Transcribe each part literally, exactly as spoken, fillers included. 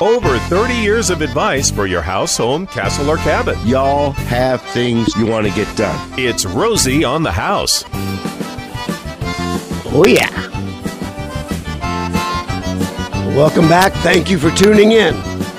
Over thirty years of advice for your house, home, castle, or cabin. Y'all have things you want to get done. It's Rosie on the House. Oh, yeah. Welcome back. Thank you for tuning in.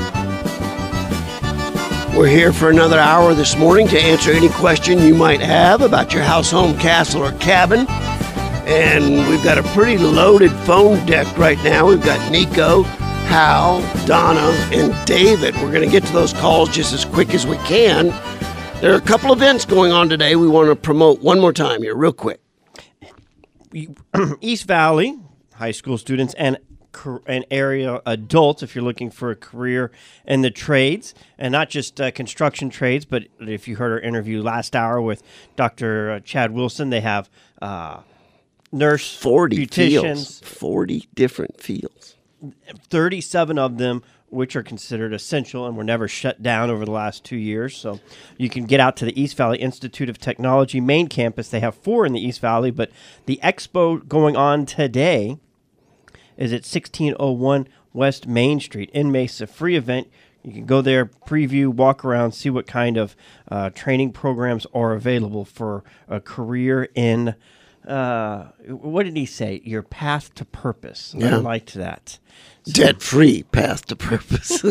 We're here for another hour this morning to answer any question you might have about your house, home, castle, or cabin. And we've got a pretty loaded phone deck right now. We've got Nico, Hal, Donna, and David. We're going to get to those calls just as quick as we can. There are a couple events going on today we want to promote one more time here, real quick. East Valley high school students and and area adults, if you're looking for a career in the trades, and not just uh, construction trades, but if you heard our interview last hour with Doctor Chad Wilson, they have uh, nurse, forty beauticians, fields, forty different fields, thirty-seven of them which are considered essential and were never shut down over the last two years. So you can get out to the East Valley Institute of Technology main campus. They have four in the East Valley, but the expo going on today is at sixteen oh one West Main Street in Mesa. Free event. You can go there, preview, walk around, see what kind of uh, training programs are available for a career in, uh, what did he say? Your path to purpose. Yeah. I liked that. So, debt-free path to purpose.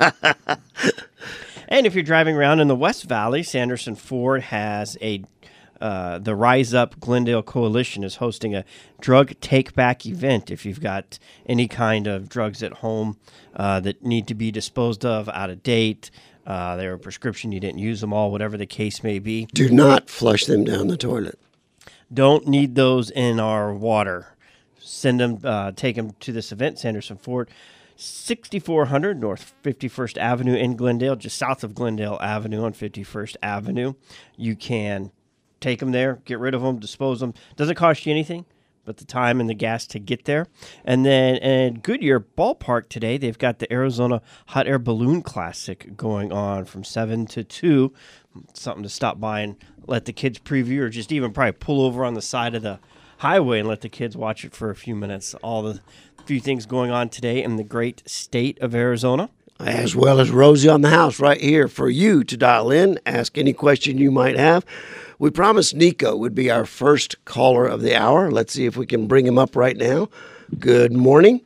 And if you're driving around in the West Valley, Sanderson Ford has a Uh, the Rise Up Glendale Coalition is hosting a drug take-back event. If you've got any kind of drugs at home uh, that need to be disposed of, out of date, uh, they're a prescription, you didn't use them all, whatever the case may be. Do not flush them down the toilet. Don't need those in our water. Send them, uh, take them to this event, Sanderson Ford, sixty-four hundred North fifty-first Avenue in Glendale, just south of Glendale Avenue on fifty-first Avenue. You can take them there, get rid of them, dispose them. Doesn't cost you anything but the time and the gas to get there. And then at Goodyear Ballpark today, they've got the Arizona Hot Air Balloon Classic going on from seven to two. Something to stop by and let the kids preview, or just even probably pull over on the side of the highway and let the kids watch it for a few minutes. All the few things going on today in the great state of Arizona. As well as Rosie on the House right here for you to dial in, ask any question you might have. We promised Nico would be our first caller of the hour. Let's see if we can bring him up right now. Good morning.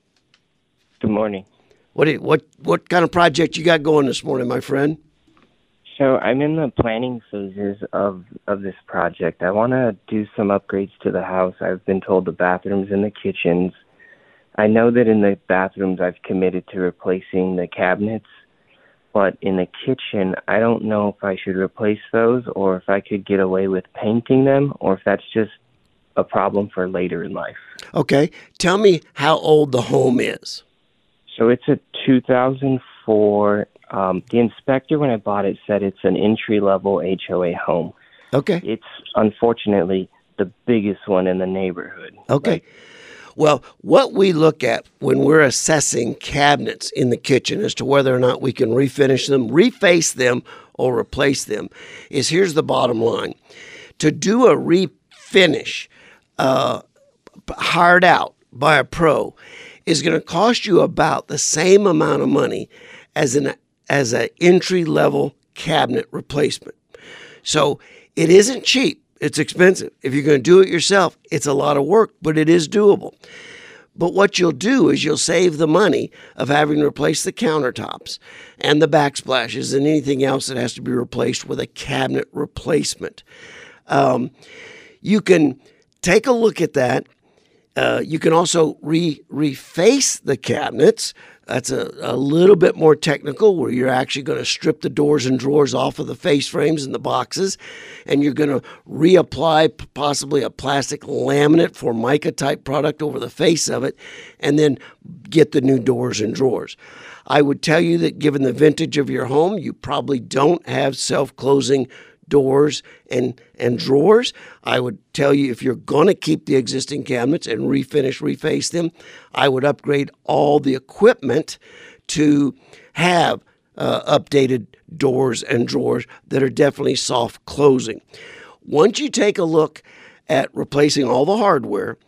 Good morning. What what what kind of project you got going this morning, my friend? So I'm in the planning phases of, of this project. I want to do some upgrades to the house. I've been told the bathrooms and the kitchens. I know that in the bathrooms I've committed to replacing the cabinets, but in the kitchen, I don't know if I should replace those or if I could get away with painting them, or if that's just a problem for later in life. Okay. Tell me how old the home is. So it's a two thousand four. Um, the inspector, when I bought it, said it's an entry-level H O A home. Okay. It's unfortunately the biggest one in the neighborhood. Okay. Like, well, what we look at when we're assessing cabinets in the kitchen as to whether or not we can refinish them, reface them, or replace them is, here's the bottom line. To do a refinish uh, hired out by a pro is going to cost you about the same amount of money as an as an entry-level cabinet replacement. So it isn't cheap. It's expensive. If you're going to do it yourself, it's a lot of work, but it is doable. But what you'll do is you'll save the money of having to replace the countertops and the backsplashes and anything else that has to be replaced with a cabinet replacement. Um, you can take a look at that. Uh, you can also re reface the cabinets. That's a, a little bit more technical, where you're actually going to strip the doors and drawers off of the face frames and the boxes, and you're going to reapply p- possibly a plastic laminate Formica type product over the face of it, and then get the new doors and drawers. I would tell you that given the vintage of your home, you probably don't have self-closing doors and and drawers. I would tell you, if you're going to keep the existing cabinets and refinish, reface them, I would upgrade all the equipment to have uh, updated doors and drawers that are definitely soft closing. Once you take a look at replacing all the hardware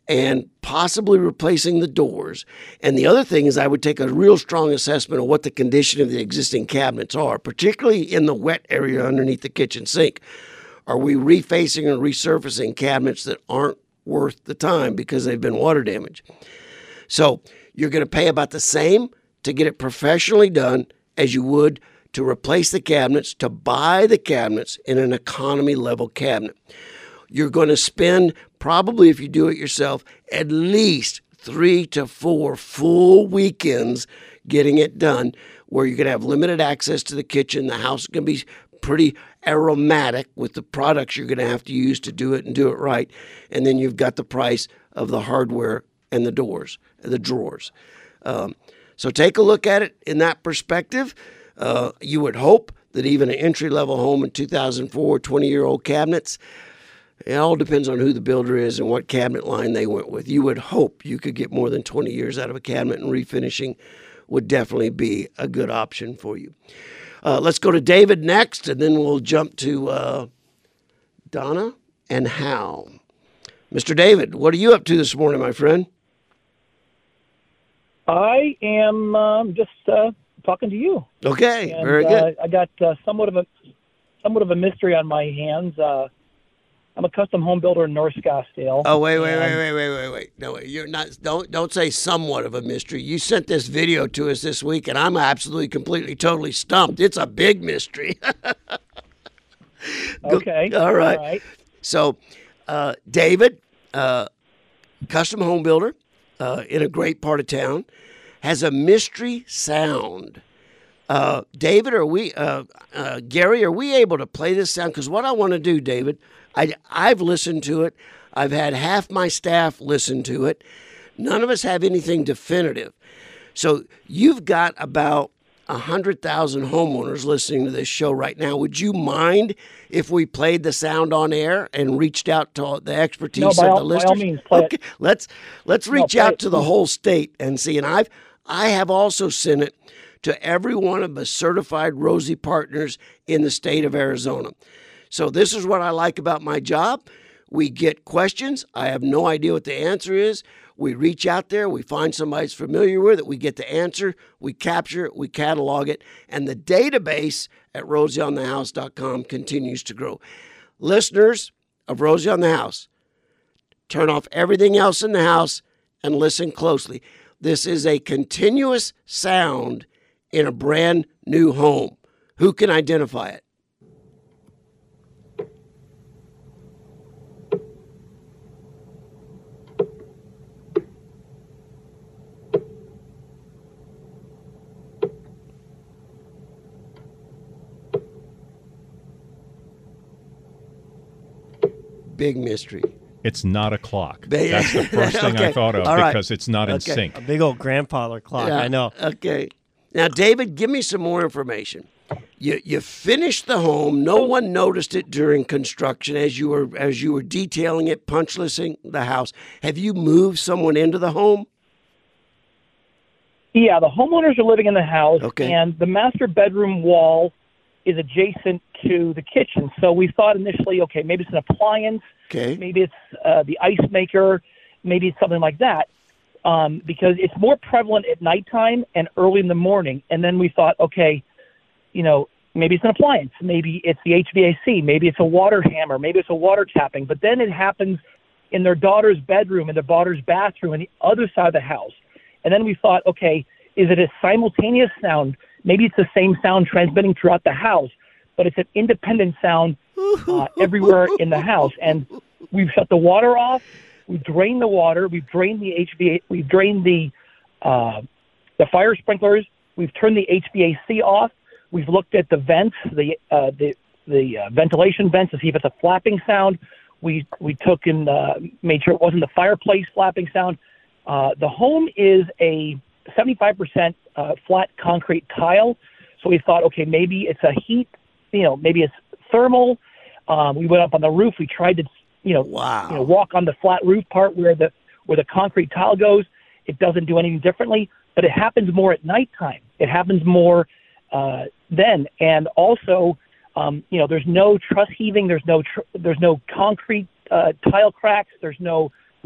and possibly replacing the doors. And the other thing is I would take a real strong assessment of what the condition of the existing cabinets are, particularly in the wet area underneath the kitchen sink. Are we refacing or resurfacing cabinets that aren't worth the time because they've been water damaged? So you're going to pay about the same to get it professionally done as you would to replace the cabinets, to buy the cabinets in an economy level cabinet. You're going to spend, probably if you do it yourself, at least three to four full weekends getting it done, where you're going to have limited access to the kitchen. The house is going to be pretty aromatic with the products you're going to have to use to do it and do it right. And then you've got the price of the hardware and the doors, the drawers. Um, so take a look at it in that perspective. Uh, you would hope that even an entry-level home in two thousand four, twenty-year-old cabinets, it all depends on who the builder is and what cabinet line they went with. You would hope you could get more than twenty years out of a cabinet, and refinishing would definitely be a good option for you. Uh, let's go to David next, and then we'll jump to uh, Donna and Hal. Mister David, what are you up to this morning, my friend? I am um, just uh, talking to you. Okay, and, very good. Uh, I got uh, somewhat of a somewhat of a mystery on my hands. Uh, I'm a custom home builder in North Scottsdale. Oh, wait, wait, and, wait, wait, wait, wait, wait. No, you're not. Don't don't say somewhat of a mystery. You sent this video to us this week, and I'm absolutely, completely, totally stumped. It's a big mystery. Okay. All right. All right. So, uh, David, uh, custom home builder uh, in a great part of town, has a mystery sound. Uh, David, are we, uh, uh, Gary, are we able to play this sound? Because what I want to do, David, I, I've listened to it. I've had half my staff listen to it. None of us have anything definitive. So you've got about one hundred thousand homeowners listening to this show right now. Would you mind if we played the sound on air and reached out to the expertise No, by of all- the by all listeners? means, play okay, it. let's let's reach play out it. to the whole state and see. And I've I have also sent it to every one of the certified Rosie partners in the state of Arizona. So this is what I like about my job. We get questions. I have no idea what the answer is. We reach out there. We find somebody that's familiar with it. We get the answer. We capture it. We catalog it. And the database at rosie on the house dot com continues to grow. Listeners of Rosie on the House, turn off everything else in the house and listen closely. This is a continuous sound in a brand new home. Who can identify it? Big mystery. It's not a clock. They- That's the first thing Okay. I thought of All right. because it's not in Okay. sync. A big old grandfather clock. Yeah, I know. Okay. Now, David, give me some more information. You you finished the home. No one noticed it during construction as you were as you were detailing it, punch listing the house. Have you moved someone into the home? Yeah, the homeowners are living in the house, Okay. and the master bedroom wall is adjacent to the kitchen. So we thought initially, okay, maybe it's an appliance, Okay. maybe it's uh, the ice maker, maybe it's something like that, um, because it's more prevalent at nighttime and early in the morning. And then we thought, okay, you know, maybe it's an appliance, maybe it's the H V A C, maybe it's a water hammer, maybe it's a water tapping. But then it happens in their daughter's bedroom, in their daughter's bathroom, on the other side of the house. And then we thought, okay, is it a simultaneous sound? Maybe it's the same sound transmitting throughout the house, but it's an independent sound uh, everywhere in the house. And we've shut the water off. We've drained the water. We've drained the H V A. We've drained the uh, the fire sprinklers. We've turned the H V A C off. We've looked at the vents, the uh, the the uh, ventilation vents, to see if it's a flapping sound. We we took and uh, made sure it wasn't the fireplace flapping sound. Uh, the home is a seventy-five percent uh, flat concrete tile. So we thought, okay, maybe it's a heat, you know, maybe it's thermal. Um, we went up on the roof. We tried to, you know, Wow. you know, walk on the flat roof part where the where the concrete tile goes. It doesn't do anything differently, but it happens more at nighttime. It happens more uh, then, and also, um, you know, there's no truss heaving. There's no tr- there's no concrete uh, tile cracks. There's no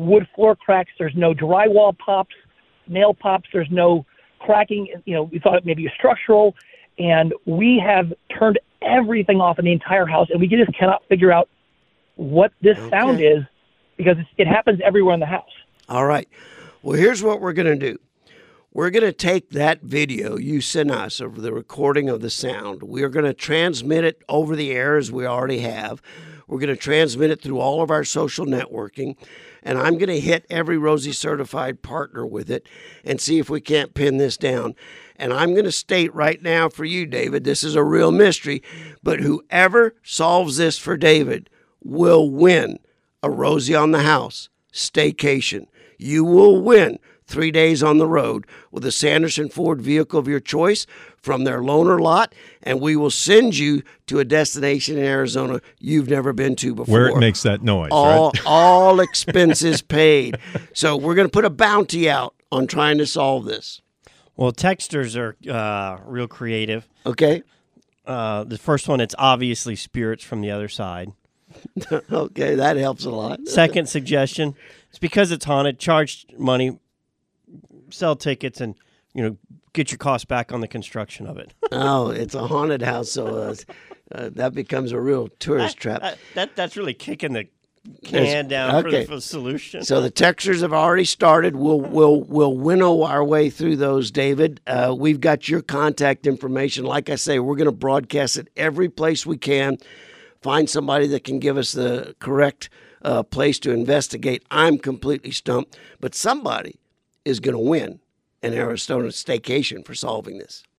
wood floor cracks. There's no drywall pops, nail pops. There's no cracking. You know, we thought it may be structural, and we have turned everything off in the entire house, and we just cannot figure out what this Okay. sound is because it's, it happens everywhere in the house. All right. Well, here's what we're going to do. We're going to take that video you sent us of the recording of the sound. We're going to transmit it over the air as we already have. We're going to transmit it through all of our social networking. And I'm going to hit every Rosie certified partner with it and see if we can't pin this down. And I'm going to state right now for you, David, this is a real mystery, but whoever solves this for David will win a Rosie on the House staycation. You will win three days on the road with a Sanderson Ford vehicle of your choice from their loaner lot, and we will send you to a destination in Arizona you've never been to before. Where it makes that noise, all, right? all expenses paid. So we're going to put a bounty out on trying to solve this. Well, texters are uh, real creative. Okay? Uh, the first one, it's obviously spirits from the other side. Okay, that helps a lot. Second suggestion, it's because it's haunted. Charge money, sell tickets, and you know get your cost back on the construction of it. Oh, it's a haunted house, so uh, uh, that becomes a real tourist trap. That, that that's really kicking the can There's- down okay. for the solution. So the texters have already started. We'll we'll we'll winnow our way through those, David. Uh, we've got your contact information. Like I say, we're going to broadcast it every place we can. Find somebody that can give us the correct uh, place to investigate. I'm completely stumped, but somebody is going to win an Arizona staycation for solving this.